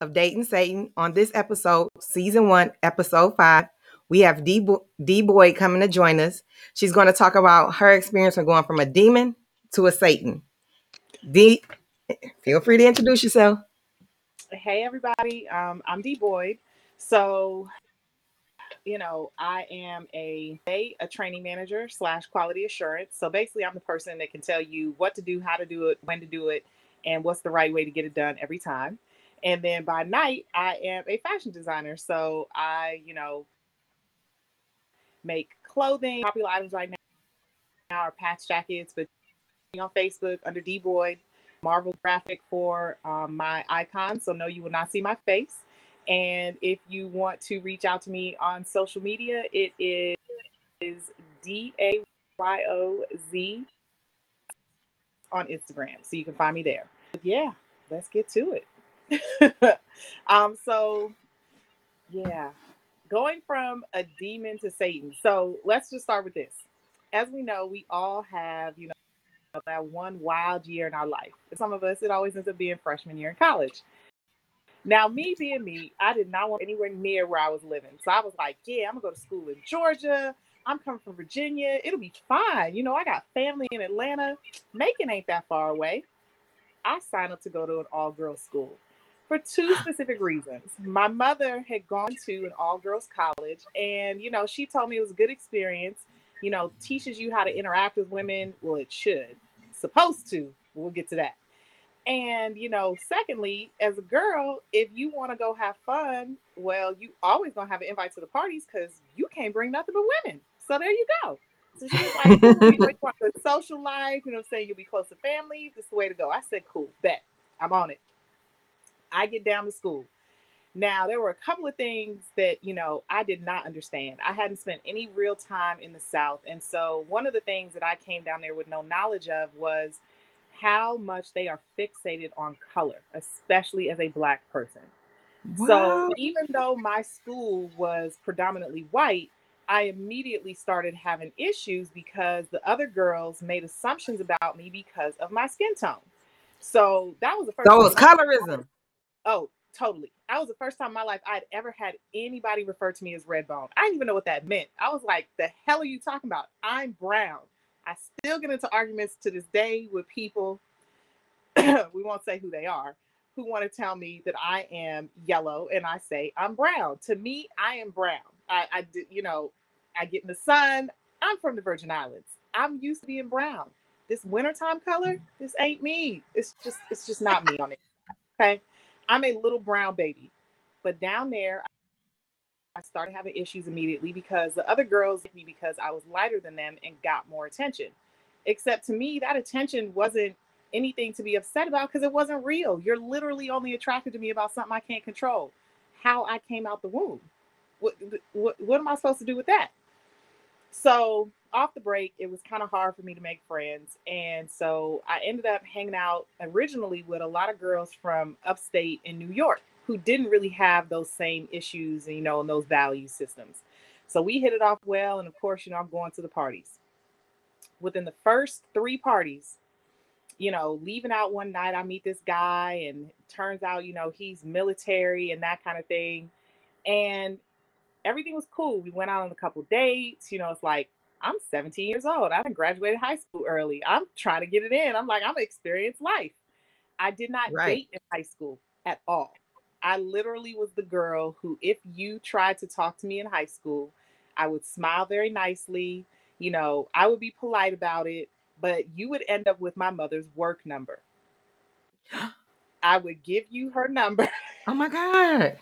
of Dating Satan. On this episode, season 1, episode 5, we have D Boyd coming to join us. She's going to talk about her experience of going from a demon to a Satan. D, feel free to introduce yourself. Hey everybody, I'm D Boyd. So, I am a training manager slash quality assurance. So basically, I'm the person that can tell you what to do, how to do it, when to do it, and what's the right way to get it done every time. And then by night, I am a fashion designer. So I, make clothing. Popular items right now are patch jackets, but on Facebook under D Boyd, Marvel graphic for my icon. So no, you will not see my face. And if you want to reach out to me on social media, it is DAYOZ on Instagram. So you can find me there. But yeah, let's get to it. So yeah, going from a demon to Satan. So let's just start with this. As we know, we all have, that one wild year in our life. For some of us, it always ends up being freshman year in college. Now, me being me, I did not want anywhere near where I was living. So I was like, yeah, I'm going to go to school in Georgia. I'm coming from Virginia. It'll be fine. I got family in Atlanta. Macon ain't that far away. I signed up to go to an all-girls school for two specific reasons. My mother had gone to an all-girls college, and, she told me it was a good experience, teaches you how to interact with women. Well, it should. Supposed to. We'll get to that. And, secondly, as a girl, if you want to go have fun, well, you always going to have an invite to the parties because you can't bring nothing but women. So there you go. So she was like, cool, you want the social life, I'm saying, you'll be close to family. This is the way to go. I said, cool, bet. I'm on it. I get down to school. Now, there were a couple of things that, I did not understand. I hadn't spent any real time in the South. And so one of the things that I came down there with no knowledge of was how much they are fixated on color, especially as a Black person. Wow. So even though my school was predominantly white, I immediately started having issues because the other girls made assumptions about me because of my skin tone. So that was the first So it time. was colorism. Oh, totally. That was the first time in my life I'd ever had anybody refer to me as red bone. I didn't even know what that meant. I was like, the hell are you talking about? I'm brown. I still get into arguments to this day with people, we won't say who they are, who want to tell me that I am yellow and I say I'm brown. To me, I am brown. I I get in the sun. I'm from the Virgin Islands. I'm used to being brown. This wintertime color, this ain't me. It's just not me on it. Okay. I'm a little brown baby. But down there, I started having issues immediately because the other girls liked me because I was lighter than them and got more attention. Except to me, that attention wasn't anything to be upset about because it wasn't real. You're literally only attracted to me about something I can't control. How I came out the womb. What am I supposed to do with that? So off the break, it was kind of hard for me to make friends. And so I ended up hanging out originally with a lot of girls from upstate in New York who didn't really have those same issues, and those value systems. So we hit it off well. And of course, I'm going to the parties. Within the first three parties, leaving out one night, I meet this guy, and turns out, he's military and that kind of thing. And everything was cool. We went out on a couple dates. It's like, I'm 17 years old. I done graduated high school early. I'm trying to get it in. I'm like, I'm experienced life. I did not Right. date in high school at all. I literally was the girl who, if you tried to talk to me in high school, I would smile very nicely. I would be polite about it, but you would end up with my mother's work number. I would give you her number. Oh my God.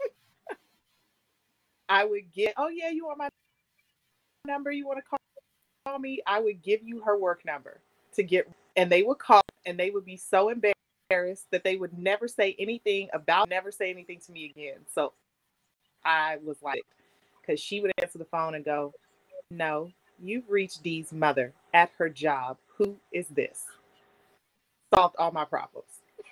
I would get, oh yeah, you want my number? You want to call me? I would give you her work number to get, and they would call, and they would be so embarrassed that they would never say anything to me again. So I was like, because she would answer the phone and go, no, you've reached Dee's mother at her job. Who is this? Solved all my problems.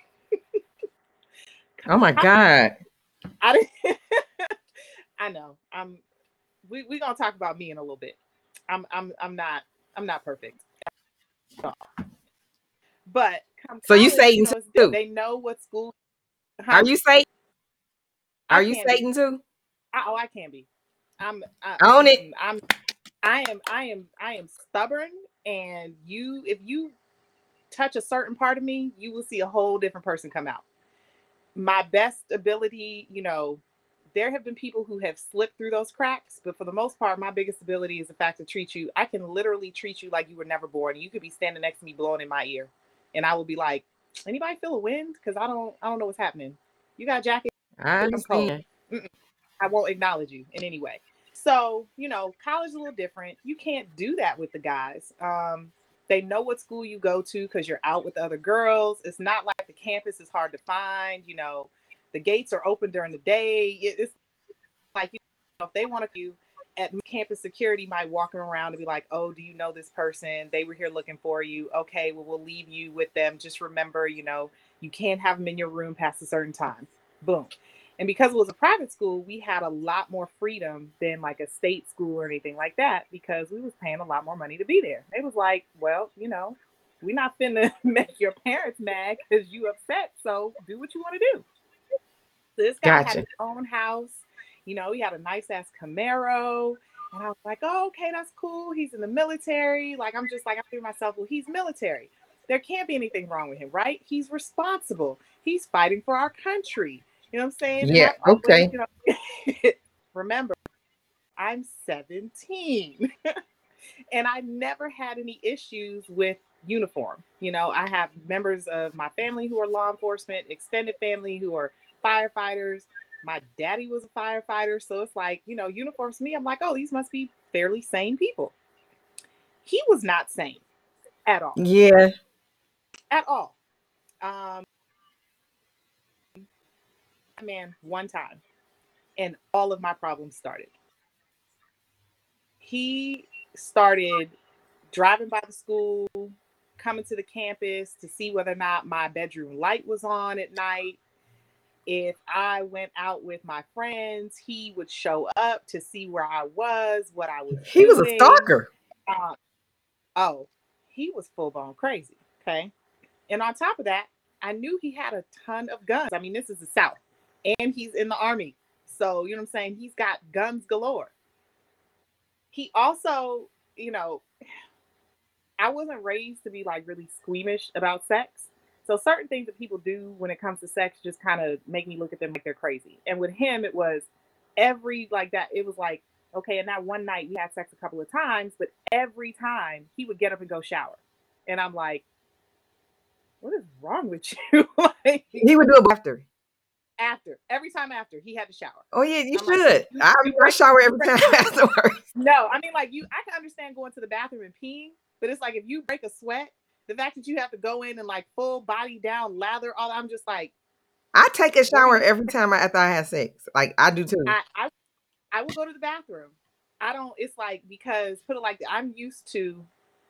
Oh my God. I didn't. I know. We gonna talk about me in a little bit. I'm not perfect. But come So you college, Satan too? they know what school. Are Huh? you Satan? Are you Satan too? I can be. Own it. Listen, I am stubborn, and if you touch a certain part of me, you will see a whole different person come out. My best ability, there have been people who have slipped through those cracks, but for the most part, my biggest ability is the fact to treat you. I can literally treat you like you were never born. You could be standing next to me blowing in my ear, and I will be like, anybody feel a wind? Because I don't know what's happening. You got a jacket? I I'm cold. understand. I won't acknowledge you in any way. So, college is a little different. You can't do that with the guys. They know what school you go to because you're out with other girls. It's not like the campus is hard to find. The gates are open during the day. It's like, if they want to, you at campus security might walk around and be like, oh, do you know this person? They were here looking for you. Okay, well, we'll leave you with them. Just remember, you can't have them in your room past a certain time. Boom. And because it was a private school, we had a lot more freedom than like a state school or anything like that, because we was paying a lot more money to be there. It was like, well, we're not finna make your parents mad because you upset. So do what you want to do. So this guy had Gotcha. his own house. He had a nice ass Camaro. And I was like, oh, okay, that's cool. He's in the military. Like, I'm thinking to myself, well, he's military. There can't be anything wrong with him, right? He's responsible. He's fighting for our country. You know what I'm saying? And Yeah. I've always, Okay. remember, I'm 17 and I never had any issues with uniform. I have members of my family who are law enforcement, extended family who are firefighters. My daddy was a firefighter. So it's like, uniforms to me, I'm like, oh, these must be fairly sane people. He was not sane at all. Yeah. At all. Man, one time, and all of my problems started. He started driving by the school, coming to the campus to see whether or not my bedroom light was on at night. If I went out with my friends, he would show up to see where I was, what I was He was a doing. stalker. Oh, he was full blown crazy. Okay. And on top of that, I knew he had a ton of guns. I mean, this is the South, and he's in the Army. So, you know what I'm saying? He's got guns galore. He also, I wasn't raised to be like really squeamish about sex. So certain things that people do when it comes to sex just kind of make me look at them like they're crazy. And with him, it was every like that. It was like, okay, and that one night we had sex a couple of times, but every time he would get up and go shower. And I'm like, what is wrong with you? Like, He would do it every time after he had to shower. Oh yeah, you I'm should. like, I shower every time afterwards. No, I mean, like, I can understand going to the bathroom and peeing, but it's like if you break a sweat, the fact that you have to go in and like full body down, lather, all, I'm just like, I take a shower every time after I have sex. Like I do too. I will go to the bathroom. I don't. It's like, because put it like I'm used to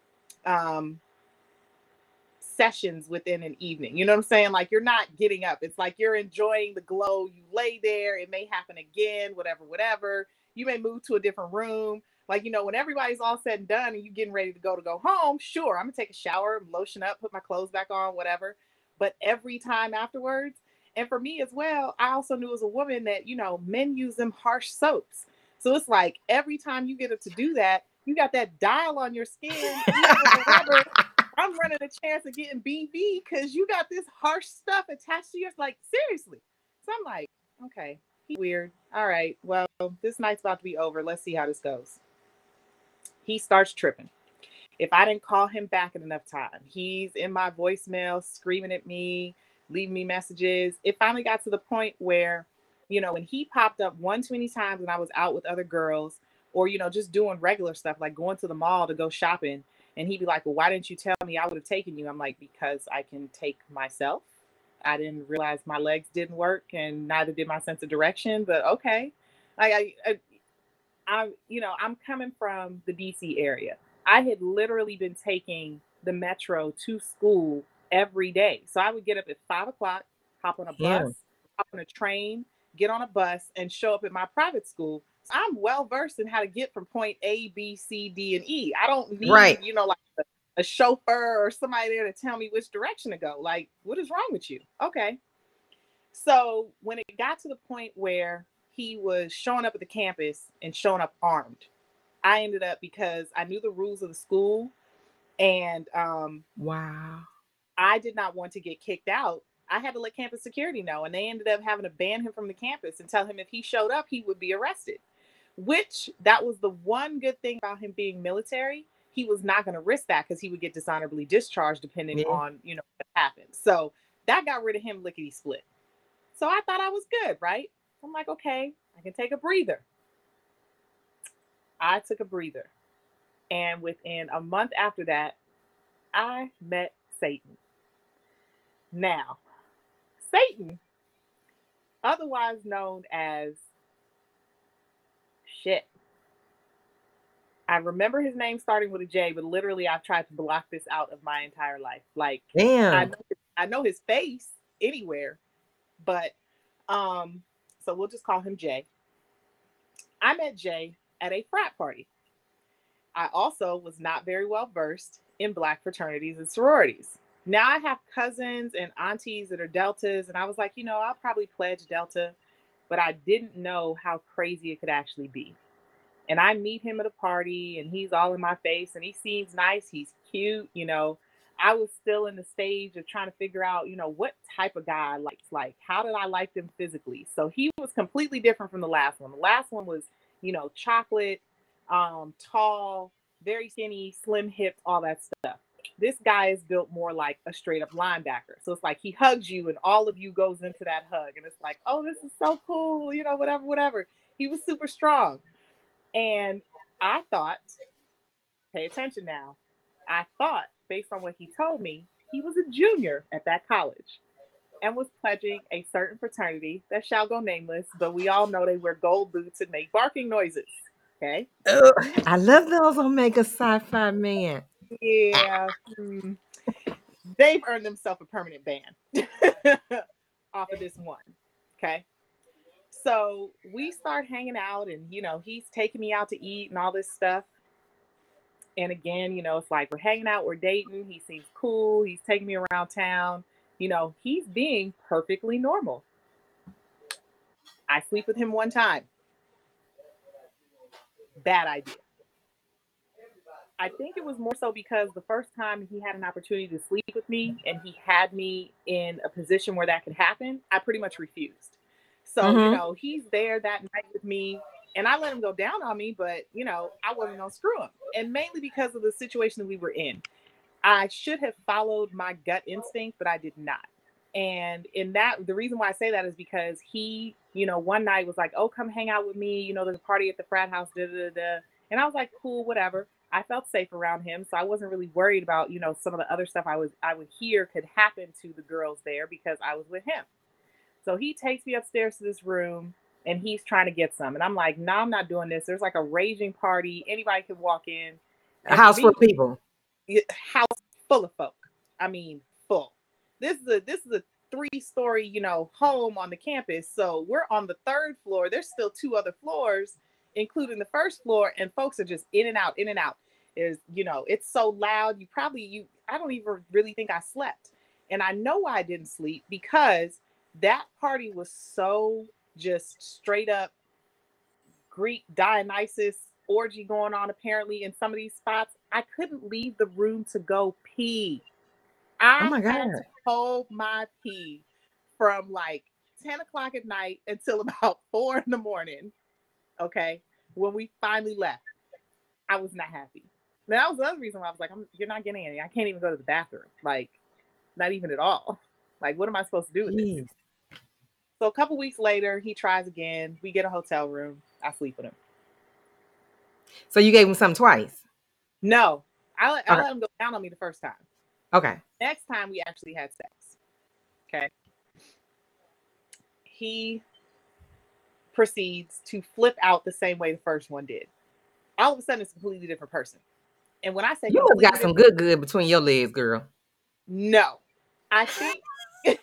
sessions within an evening. You know what I'm saying? Like, you're not getting up. It's like you're enjoying the glow. You lay there. It may happen again. Whatever. You may move to a different room. Like, when everybody's all said and done and you getting ready to go home, sure, I'm gonna take a shower, lotion up, put my clothes back on, whatever. But every time afterwards, and for me as well, I also knew as a woman that, men use them harsh soaps. So it's like every time you get up to do that, you got that dial on your skin, even with the rubber. I'm running a chance of getting BV because you got this harsh stuff attached to you. It's like, seriously. So I'm like, okay, he's weird. All right, well, this night's about to be over. Let's see how this goes. He starts tripping. If I didn't call him back in enough time, he's in my voicemail screaming at me, leaving me messages. It finally got to the point where, when he popped up one too many times and I was out with other girls, or, just doing regular stuff like going to the mall to go shopping, and he'd be like, well, why didn't you tell me? I would have taken you. I'm like, because I can take myself. I didn't realize my legs didn't work, and neither did my sense of direction, but okay. I'm coming from the DC area. I had literally been taking the metro to school every day. So I would get up at 5 o'clock, hop on a Yeah. bus, hop on a train, get on a bus, and show up at my private school. So I'm well versed in how to get from point A, B, C, D, and E. I don't need, Right. like a chauffeur or somebody there to tell me which direction to go. Like, what is wrong with you? Okay. So when it got to the point where he was showing up at the campus and showing up armed, I ended up, because I knew the rules of the school, and Wow. I did not want to get kicked out. I had to let campus security know, and they ended up having to ban him from the campus and tell him if he showed up, he would be arrested. Which, that was the one good thing about him being military. He was not going to risk that because he would get dishonorably discharged depending Yeah. on, what happened. So that got rid of him lickety split. So I thought I was good, right? I'm like, okay, I can take a breather. I took a breather. And within a month after that, I met Satan. Now, Satan, otherwise known as shit. I remember his name starting with a J, but literally I've tried to block this out of my entire life. Like, I Damn. know, I know his face anywhere, but so we'll just call him Jay. I met Jay at a frat party. I also was not very well versed in Black fraternities and sororities. Now I have cousins and aunties that are Deltas, and I was like, I'll probably pledge Delta, but I didn't know how crazy it could actually be. And I meet him at a party, and he's all in my face, and he seems nice. He's cute. I was still in the stage of trying to figure out, what type of guy I liked. Like, how did I like them physically? So he was completely different from the last one. The last one was, chocolate, tall, very skinny, slim hipped, all that stuff. This guy is built more like a straight up linebacker. So it's like he hugs you, and all of you goes into that hug. And it's like, oh, this is so cool, whatever, whatever. He was super strong. And I thought, pay attention now, I thought, based on what he told me, he was a junior at that college and was pledging a certain fraternity that shall go nameless, but we all know they wear gold boots and make barking noises. Okay. Ugh, I love those Omega Sci-Fi man. Yeah. They've earned themselves a permanent ban off of this one. Okay. So we start hanging out, and he's taking me out to eat and all this stuff. And again, it's like we're hanging out, we're dating. He seems cool. He's taking me around town. He's being perfectly normal. I sleep with him one time. Bad idea. I think it was more so because the first time he had an opportunity to sleep with me and he had me in a position where that could happen, I pretty much refused. So, Mm-hmm. he's there that night with me, and I let him go down on me, but, I wasn't going to screw him. And mainly because of the situation that we were in. I should have followed my gut instinct, but I did not. And the reason why I say that is because he, one night was like, "Oh, come hang out with me. There's a party at the frat house." Da, da, da, da. And I was like, "Cool, whatever." I felt safe around him, so I wasn't really worried about, some of the other stuff I would hear could happen to the girls there because I was with him. So he takes me upstairs to this room, and he's trying to get some, and I'm like, "No, I'm not doing this. There's like a raging party. Anybody could walk in." A And for house full me, of people. house full of folk. I mean, full. This is a 3-story, home on the campus. So we're on the 3rd floor. There's still 2 other floors, including the 1st floor, and folks are just in and out, in and out. It's so loud. I don't even really think I slept. And I know why I didn't sleep, because that party was so just straight up Greek Dionysus orgy going on apparently in some of these spots. I couldn't leave the room to go pee. Oh I my had God. to hold my pee from like 10 o'clock at night until about 4 in the morning. Okay. When we finally left, I was not happy. Now, that was the other reason why I was like, you're not getting any. I can't even go to the bathroom. Like, not even at all. Like, what am I supposed to do with this? Jeez. So a couple weeks later, he tries again. We get a hotel room. I sleep with him. So you gave him something twice. No, I Okay. let him go down on me the first time. Okay. Next time we actually had sex. Okay. He proceeds to flip out the same way the first one did. All of a sudden, it's a completely different person. And when I say You must completely got some different, good between your legs, girl. no, I think I'm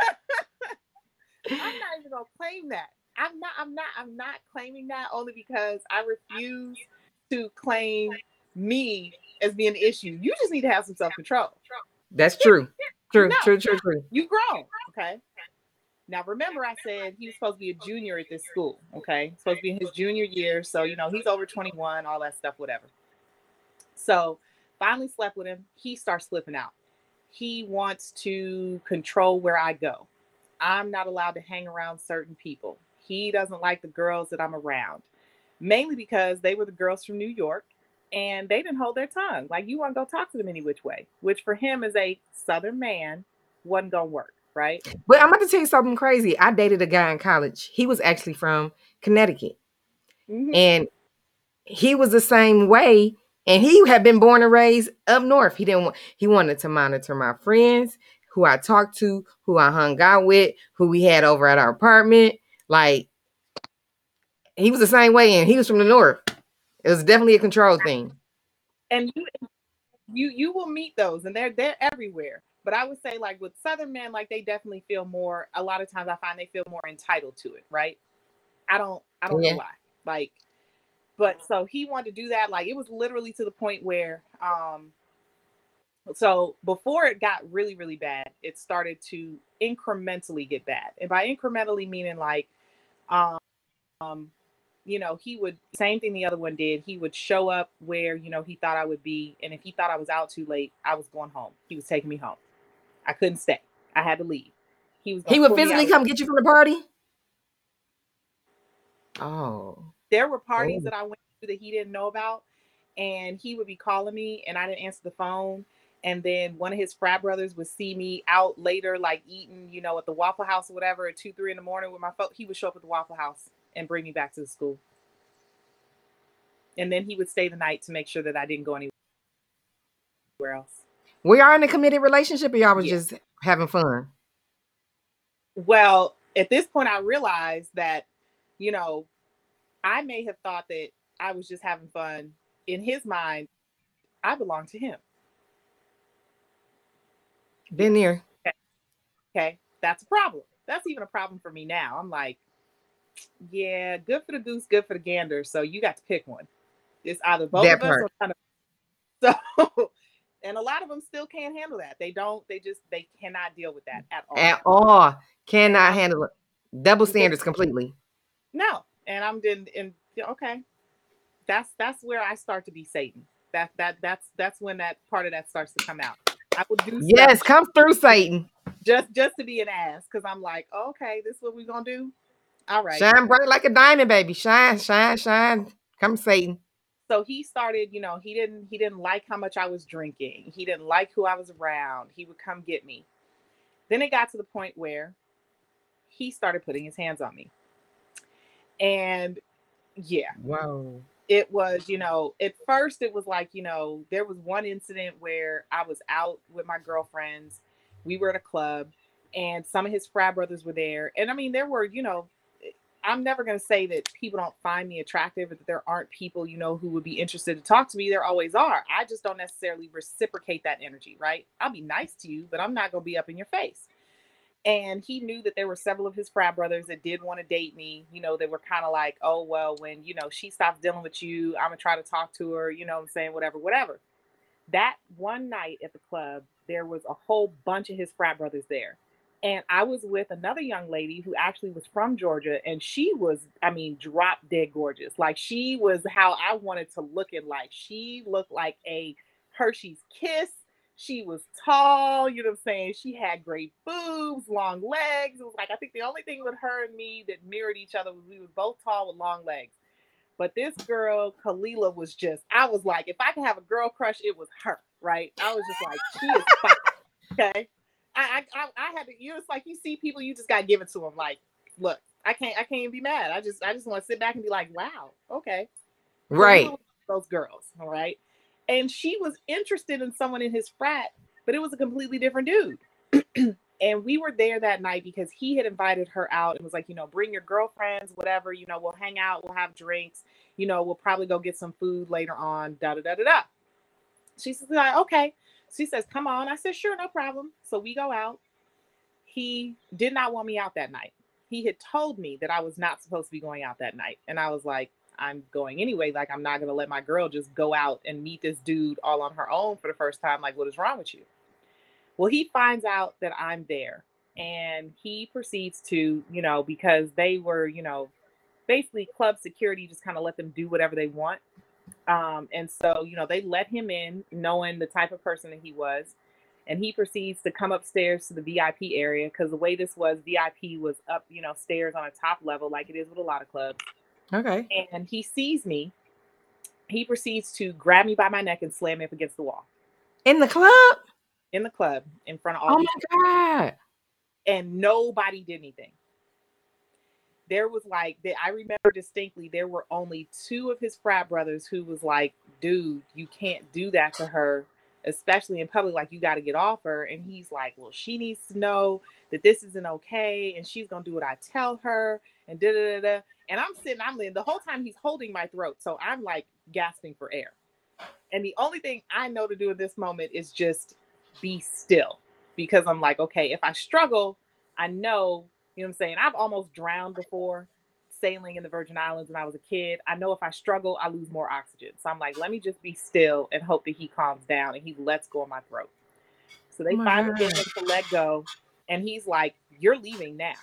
not even gonna claim that. I'm not claiming that, only because I refuse to claim me as being the issue. You just need to have some self control. That's true. True, No, true, true, true. you grown, okay? Now, remember, I said he was supposed to be a junior at this school. Okay. Supposed to be in his junior year. So, he's over 21, all that stuff, whatever. So, finally slept with him. He starts flipping out. He wants to control where I go. I'm not allowed to hang around certain people. He doesn't like the girls that I'm around, mainly because they were the girls from New York and they didn't hold their tongue. Like, you want to go talk to them any which way, which for him as a Southern man wasn't going to work, right? But I'm about to tell you something crazy. I dated a guy in college. He was actually from Connecticut. Mm-hmm. And he was the same way. And he had been born and raised up north. He wanted to monitor my friends, who I talked to, who I hung out with, who we had over at our apartment. Like, he was the same way, and he was from the north. It was definitely a control thing. And you will meet those, and they're everywhere. But I would say, like, with Southern men, like, they definitely feel more. A lot of times, I find they feel more entitled to it, right? I don't know Yeah. why. Like, but so he wanted to do that. Like, it was literally to the point where, so before it got really, really bad, it started to incrementally get bad. And by incrementally meaning like, um, he would, same thing the other one did. He would show up where, he thought I would be. And if he thought I was out too late, I was going home. He was taking me home. I couldn't stay. I had to leave. He was going He to would pull me physically out. come get you from the party? Oh. There were parties Oh. that I went to that he didn't know about, and he would be calling me, and I didn't answer the phone. And then one of his frat brothers would see me out later, like eating, at the Waffle House or whatever, at 2, 3 in the morning with my phone. He would show up at the Waffle House and bring me back to the school. And then he would stay the night to make sure that I didn't go anywhere else. Were y'all in a committed relationship, or y'all was Yeah. just having fun? Well, at this point, I realized that, I may have thought that I was just having fun. In his mind, I belonged to him. Been there. Okay. That's a problem. That's even a problem for me now. I'm like, yeah, good for the goose, good for the gander. So you got to pick one. It's either both That of us part. or none of us. So, and a lot of them still can't handle that. They cannot deal with that at all. At all. Cannot handle it. Double standards completely. No. And okay. That's where I start to be Satan. That's when that part of that starts to come out. I will do Yes, stuff come through, Satan. just to be an ass, because I'm like, okay, this is what we're gonna do. All right. Shine bright like a diamond, baby. Shine, shine, shine. Come, Satan. So he started, he didn't like how much I was drinking. He didn't like who I was around. He would come get me. Then it got to the point where he started putting his hands on me. And yeah. Whoa. It was, at first it was like, there was one incident where I was out with my girlfriends. We were at a club and some of his frat brothers were there. And I mean, there were, I'm never going to say that people don't find me attractive, or that there aren't people, who would be interested to talk to me. There always are. I just don't necessarily reciprocate that energy, right? I'll be nice to you, but I'm not going to be up in your face. And he knew that there were several of his frat brothers that did want to date me. They were kind of like, oh, well, when, she stops dealing with you, I'm going to try to talk to her, what I'm saying, whatever. That one night at the club, there was a whole bunch of his frat brothers there. And I was with another young lady who actually was from Georgia. And she was, drop dead gorgeous. Like, she was how I wanted to look in life. She looked like a Hershey's Kiss. She was tall, you know what I'm saying? She had great boobs, long legs. It was like, I think the only thing with her and me that mirrored each other was we were both tall with long legs. But this girl, Kalila, was just, I was like, if I could have a girl crush, it was her, right? I was just like, she is fine. Okay. I had to, it's like you see people, you just got to give it to them. Like, look, I can't even be mad. I just want to sit back and be like, wow, okay. Right. Those girls, all right. And she was interested in someone in his frat, but it was a completely different dude. And we were there that night because he had invited her out and was like, bring your girlfriends, whatever, we'll hang out, we'll have drinks, we'll probably go get some food later on, da da da da da. She says, like, okay. She says, come on. I said, sure, no problem. So we go out. He did not want me out that night. He had told me that I was not supposed to be going out that night. And I was like, I'm going anyway. Like, I'm not going to let my girl just go out and meet this dude all on her own for the first time. Like, what is wrong with you? Well, he finds out that I'm there. And he proceeds to, because they were, basically club security just kind of let them do whatever they want. And so, they let him in knowing the type of person that he was. And he proceeds to come upstairs to the VIP area because the way this was, VIP was up, stairs on a top level, like it is with a lot of clubs. Okay. And he sees me. He proceeds to grab me by my neck and slam me up against the wall In the club? in the club in front of all Oh these my God. and nobody did anything. There was I remember distinctly, there were only two of his frat brothers who was like, dude, you can't do that to her, especially in public. Like, you got to get off her. And he's like, well, she needs to know that this isn't okay. And she's going to do what I tell her. And da da da da. And I'm laying the whole time he's holding my throat. So I'm like gasping for air. And the only thing I know to do in this moment is just be still, because I'm like, okay, if I struggle, I know, what I'm saying? I've almost drowned before sailing in the Virgin Islands when I was a kid. I know if I struggle, I lose more oxygen. So I'm like, let me just be still and hope that he calms down and he lets go of my throat. So they finally get him to let go. And he's like, you're leaving now.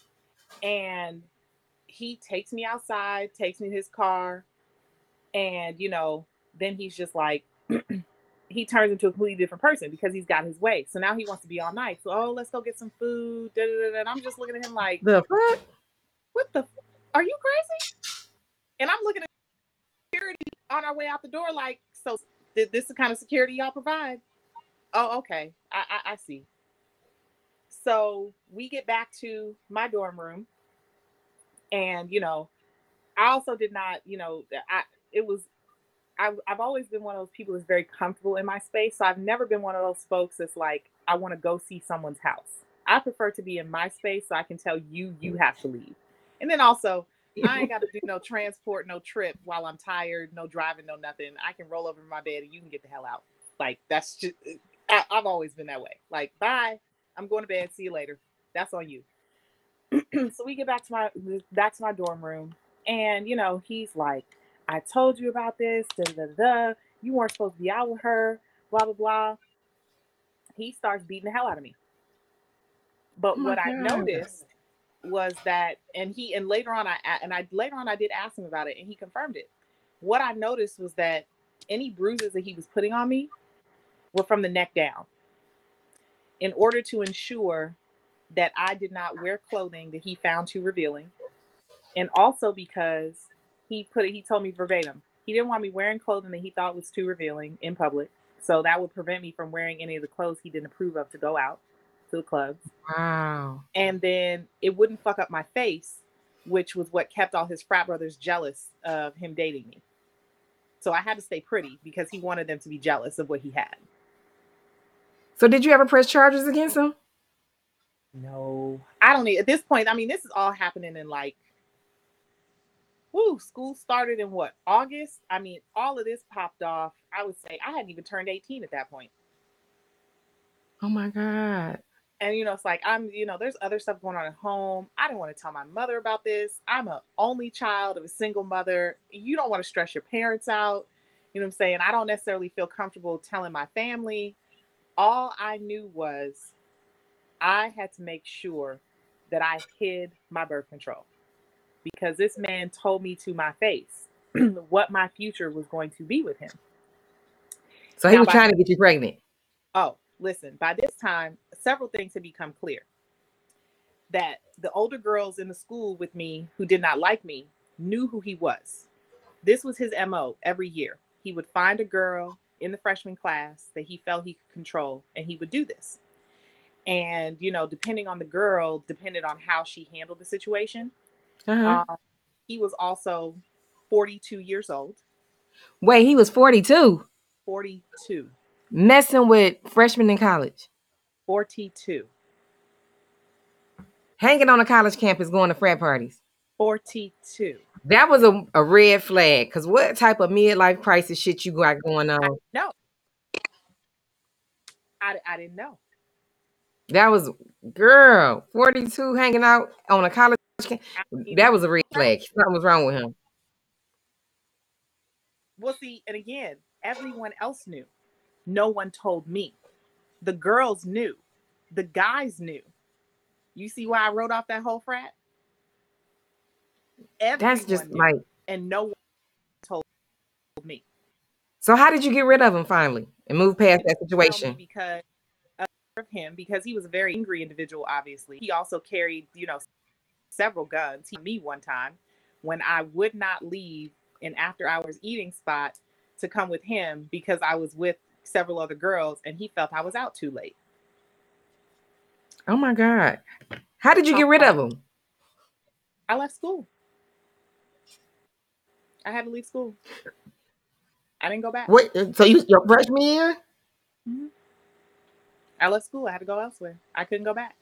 And he takes me outside, takes me to his car. And, then he's just like, he turns into a completely different person because he's got his way. So now he wants to be all nice. So, oh, let's go get some food. Da, da, da. And I'm just looking at him like, the fuck? what the? Are you crazy? And I'm looking at security on our way out the door like, so this is the kind of security y'all provide? Oh, okay. I see. So we get back to my dorm room. And, I also did not, it was I've always been one of those people that's very comfortable in my space. So I've never been one of those folks that's like, I want to go see someone's house. I prefer to be in my space so I can tell you have to leave. And then also, I ain't got to do no transport, no trip while I'm tired, no driving, no nothing. I can roll over in my bed and you can get the hell out. Like, that's just, I've always been that way. Like, bye, I'm going to bed. See you later. That's on you. So we get back to my dorm room, and he's like, I told you about this, da, da, da, da. You weren't supposed to be out with her, blah blah blah. He starts beating the hell out of me. Oh But my what I God. noticed was that, and later on I did ask him about it, and he confirmed it. What I noticed was that any bruises that he was putting on me were from the neck down, in order to ensure that I did not wear clothing that he found too revealing. And also because he told me verbatim, he didn't want me wearing clothing that he thought was too revealing in public. So that would prevent me from wearing any of the clothes he didn't approve of to go out to the clubs. Wow. And then it wouldn't fuck up my face, which was what kept all his frat brothers jealous of him dating me. So I had to stay pretty because he wanted them to be jealous of what he had. So did you ever press charges against him? No, I don't need at this point. I mean, this is all happening in like, school started in what, August? I mean, all of this popped off. I would say I hadn't even turned 18 at that point. Oh my God. And it's like there's other stuff going on at home. I didn't want to tell my mother about this. I'm an only child of a single mother. You don't want to stress your parents out. You know what I'm saying? I don't necessarily feel comfortable telling my family. All I knew was I had to make sure that I hid my birth control, because this man told me to my face what my future was going to be with him. So he was trying to get you pregnant. Oh, listen, by this time, several things had become clear. That the older girls in the school with me who did not like me knew who he was. This was his MO every year. He would find a girl in the freshman class that he felt he could control, and he would do this. And, depending on the girl, depended on how she handled the situation. He was also 42 years old. Wait, he was 42? 42. Messing with freshmen in college? 42. Hanging on a college campus, going to frat parties? 42. That was a red flag, because what type of midlife crisis shit you got going on? No. I didn't know. That was, girl, 42 hanging out on a college campus. That was a red flag. Something was wrong with him. Well, see, and again, everyone else knew. No one told me. The girls knew. The guys knew. You see why I wrote off that whole frat? That's just Everyone knew, like. and no one told me. So how did you get rid of him finally and move past that Tell me situation? because of him, because he was a very angry individual. Obviously, he also carried, several guns. He hit me one time when I would not leave an after-hours eating spot to come with him because I was with several other girls, and he felt I was out too late. Oh my God! How did you get rid of him? I left school. I had to leave school. I didn't go back. What? So your freshman year? Mm-hmm. I left school. I had to go elsewhere. I couldn't go back.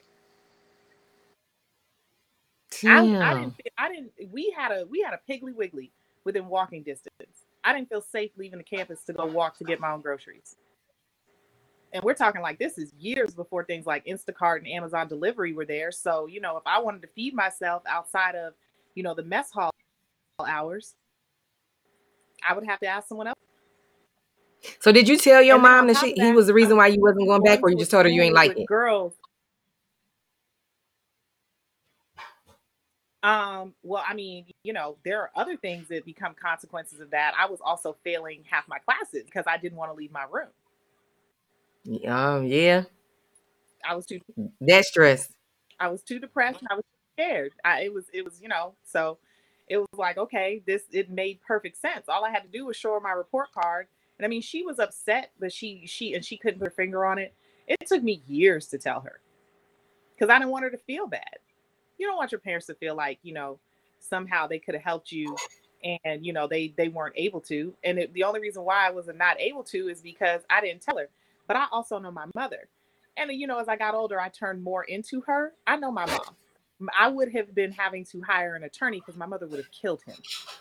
Damn. I didn't. We had a Piggly Wiggly within walking distance. I didn't feel safe leaving the campus to go walk to get my own groceries. And we're talking like this is years before things like Instacart and Amazon delivery were there. So, if I wanted to feed myself outside of, the mess hall hours, I would have to ask someone else. So did you tell your And then mom on that top of he that, was the reason why you wasn't going back, or you to a just told her you ain't school like with it? girls. Well, I mean, there are other things that become consequences of that. I was also failing half my classes because I didn't want to leave my room. Yeah. I was too That stress. I was too depressed and I was scared. It was, so it was like, okay, it made perfect sense. All I had to do was show her my report card. And I mean, she was upset, but she couldn't put her finger on it. It took me years to tell her because I didn't want her to feel bad. You don't want your parents to feel like, somehow they could have helped you and, they weren't able to. And the only reason why I was not able to is because I didn't tell her. But I also know my mother. And, as I got older, I turned more into her. I know my mom. I would have been having to hire an attorney because my mother would have killed him.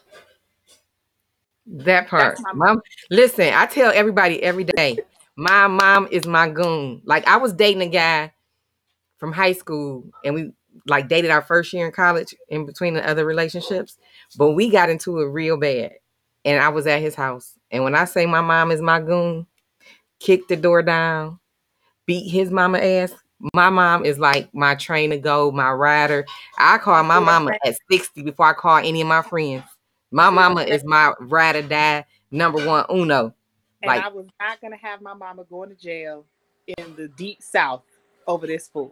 That part. Mom, listen, I tell everybody every day, my mom is my goon. Like, I was dating a guy from high school and we like dated our first year in college in between the other relationships, but we got into it real bad. And I was at his house. And when I say my mom is my goon, kick the door down, beat his mama ass, my mom is like my train to go, my rider. I call my mama at 60 before I call any of my friends. My mama is my ride or die, number one uno. And I was not going to have my mama going to jail in the deep South over this fool.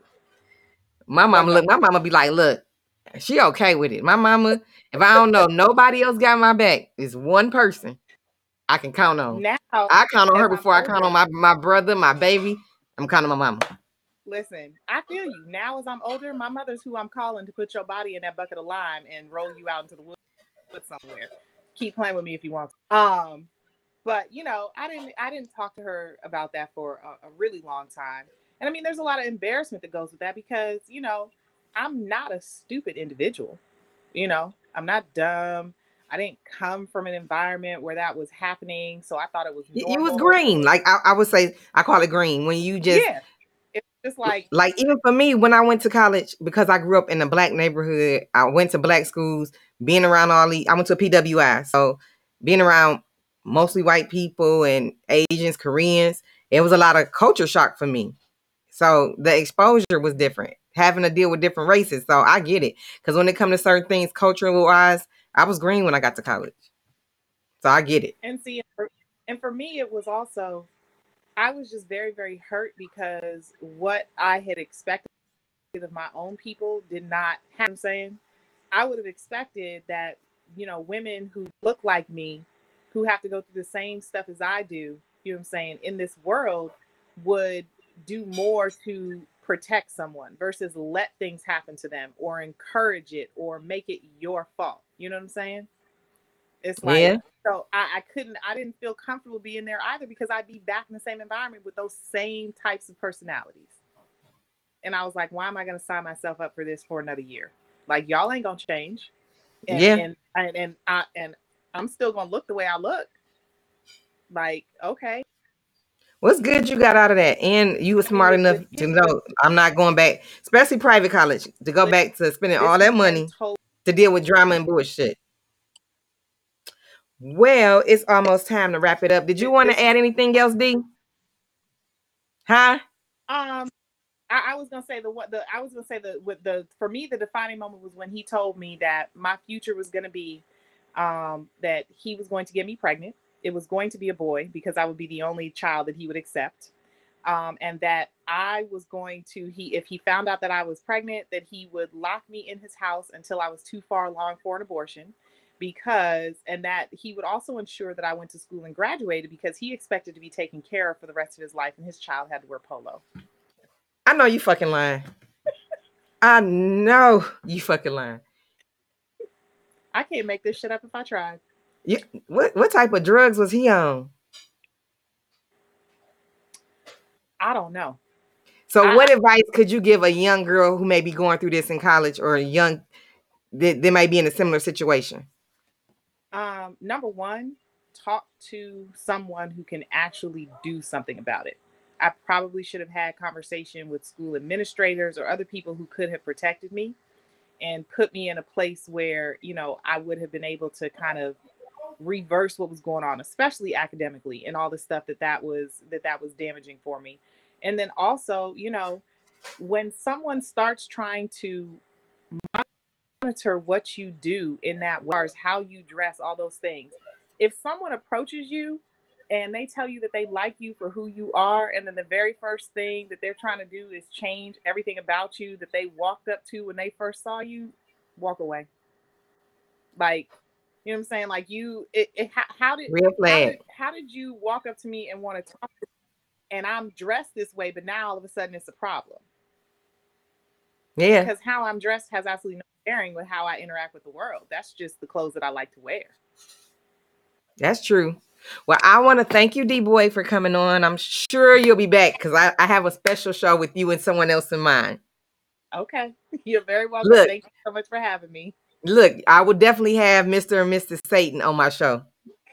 My mama be like, look, she okay with it. My mama, if I don't know nobody else got my back, it's one person I can count on. Now, I count on her before I count on my brother, my baby. I'm counting on my mama. Listen, I feel you. Now as I'm older, my mother's who I'm calling to put your body in that bucket of lime and roll you out into the woods somewhere. Keep playing with me if you want to. But I didn't talk to her about that for a really long time. And I mean, there's a lot of embarrassment that goes with that because, I'm not a stupid individual. I'm not dumb. I didn't come from an environment where that was happening. So I thought it was normal. It was green. Like I would say, I call it green. When you just, yeah, it's just like even for me, when I went to college, because I grew up in a black neighborhood, I went to black schools, being around I went to a PWI. So being around mostly white people and Asians, Koreans, it was a lot of culture shock for me. So the exposure was different, having to deal with different races. So I get it. Because when it comes to certain things, cultural wise, I was green when I got to college. So I get it. And see, and for me, it was also, I was just very, very hurt because what I had expected of my own people did not have. I'm saying I would have expected that, women who look like me, who have to go through the same stuff as I do, you know what I'm saying, in this world would do more to protect someone versus let things happen to them or encourage it or make it your fault. You know what I'm saying? It's like, yeah. So I didn't feel comfortable being there either because I'd be back in the same environment with those same types of personalities. And I was like, why am I going to sign myself up for this for another year? Like, y'all ain't going to change. And, yeah. And I'm still going to look the way I look. Like, okay. What's good you got out of that? And you were smart enough to know I'm not going back, especially private college, to go back to spending all that money to deal with drama and bullshit. Well, it's almost time to wrap it up. Did you want to add anything else, D? Huh? I I was gonna say for me the defining moment was when he told me that my future was gonna be that he was going to get me pregnant. It was going to be a boy because I would be the only child that he would accept. And that I was going to if he found out that I was pregnant, that he would lock me in his house until I was too far along for an abortion, and that he would also ensure that I went to school and graduated because he expected to be taken care of for the rest of his life, and his child had to wear polo. I know you fucking lying. I know you fucking lying. I can't make this shit up if I tried. What type of drugs was he on? I don't know. So what advice could you give a young girl who may be going through this in college, or they might be in a similar situation? Number one, talk to someone who can actually do something about it. I probably should have had conversation with school administrators or other people who could have protected me and put me in a place where, I would have been able to kind of reverse what was going on, especially academically, and all the stuff that was damaging for me. And then also, when someone starts trying to monitor what you do in that way, how you dress, all those things. If someone approaches you and they tell you that they like you for who you are, and then the very first thing that they're trying to do is change everything about you that they walked up to when they first saw you, walk away. Like, you know what I'm saying? Like how did you walk up to me and want to talk to me, and I'm dressed this way, but now all of a sudden it's a problem? Yeah. Because how I'm dressed has absolutely no bearing with how I interact with the world. That's just the clothes that I like to wear. That's true. Well, I want to thank you, D-Boy, for coming on. I'm sure you'll be back because I have a special show with you and someone else in mind. Okay. You're very welcome. Thank you so much for having me. Look, I will definitely have Mr. and Mrs. Satan on my show.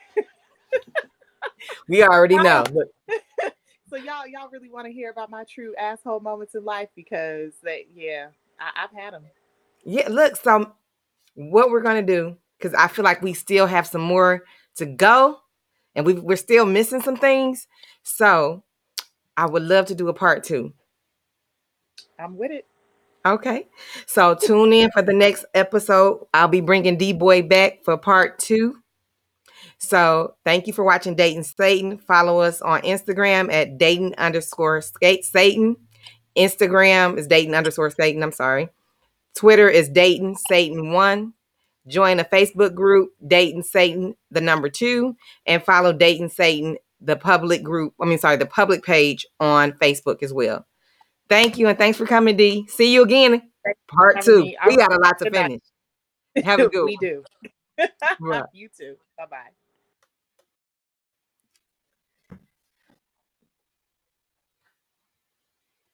We already know. So y'all really want to hear about my true asshole moments in life? Because I've had them. Yeah, look, so what we're going to do, because I feel like we still have some more to go, and we're still missing some things. So I would love to do a part 2. I'm with it. Okay. So tune in for the next episode. I'll be bringing D-Boy back for part 2. So thank you for watching Dating Satan. Follow us on Instagram at Dating_Satan. Instagram is Dating_Satan. I'm sorry. Twitter is Dating Satan 1. Join the Facebook group, Dating Satan, the number 2, and follow Dating Satan, the public group. The public page on Facebook as well. Thank you, and thanks for coming, D. See you again. Part 2. We got a lot to finish. Have a good one. We do. You too. Bye-bye.